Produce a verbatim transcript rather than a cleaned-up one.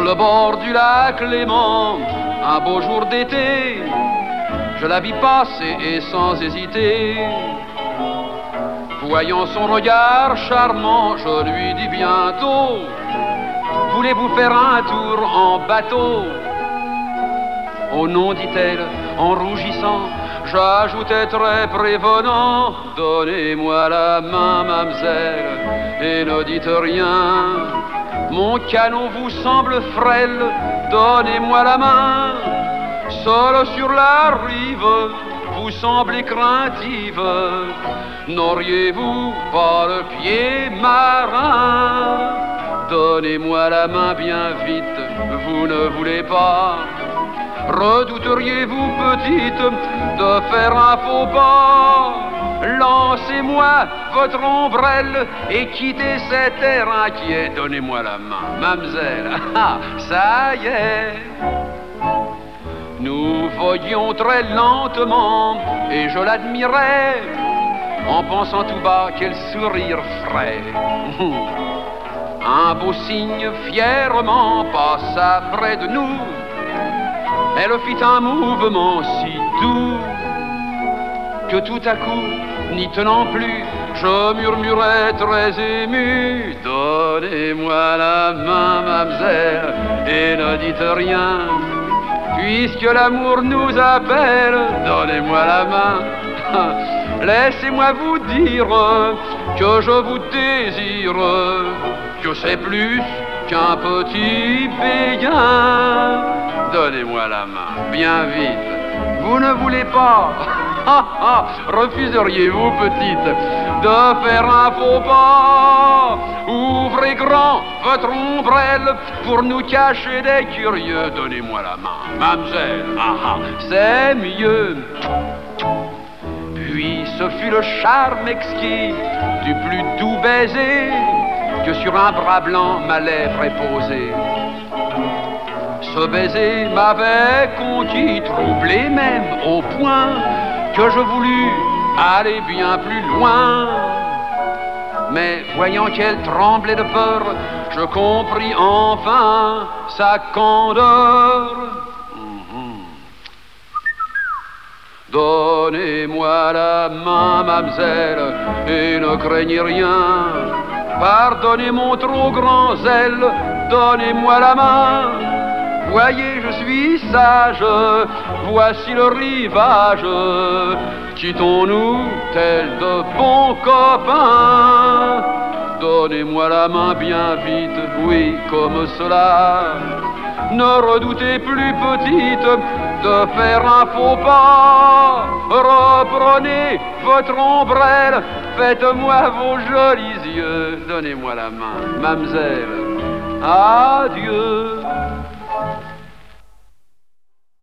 le bord du lac Léman, un beau jour d'été, je la vis passer et sans hésiter. Voyant son regard charmant, je lui dis bientôt: voulez-vous faire un tour en bateau? Oh non, dit-elle en rougissant. J'ajoutais très prévenant: donnez-moi la main, mamselle, et ne dites rien. Mon canot vous semble frêle, donnez-moi la main. Seul sur la rive, vous semblez craintive, n'auriez-vous pas le pied marin? Donnez-moi la main bien vite, vous ne voulez pas? Redouteriez-vous, petite, de faire un faux pas? Lancez-moi votre ombrelle et quittez cet air inquiet. Donnez-moi la main, mamselle, ah, ça y est. Nous voyions très lentement et je l'admirais, en pensant tout bas quel sourire frais. Un beau signe fièrement passa près de nous. Elle fit un mouvement si doux que tout à coup, n'y tenant plus, je murmurais très ému: donnez-moi la main, mamselle, et ne dites rien. Puisque l'amour nous appelle, donnez-moi la main. Laissez-moi vous dire que je vous désire, que c'est plus qu'un petit béguin. Donnez-moi la main, bien vite. Vous ne voulez pas? Refuseriez-vous, petite, de faire un faux pas? Ouvrez grand votre ombrelle pour nous cacher des curieux. Donnez-moi la main, mamselle, ah, ah, c'est mieux. Puis ce fut le charme exquis du plus doux baiser que sur un bras blanc ma lèvre est posée. Ce baiser m'avait conquis, troublé même au point que je voulus aller bien plus loin. Mais voyant qu'elle tremblait de peur, je compris enfin sa candeur. Mm-hmm. Donnez-moi la main, mamselle, et ne craignez rien. Pardonnez mon trop grand zèle, donnez-moi la main. Voyez, je suis sage, voici le rivage. Quittons-nous tels de bons copains. Donnez-moi la main bien vite, oui, comme cela. Ne redoutez plus, petite, de faire un faux pas. Reprenez votre ombrelle, faites-moi vos jolis yeux. Donnez-moi la main, mamselle, adieu.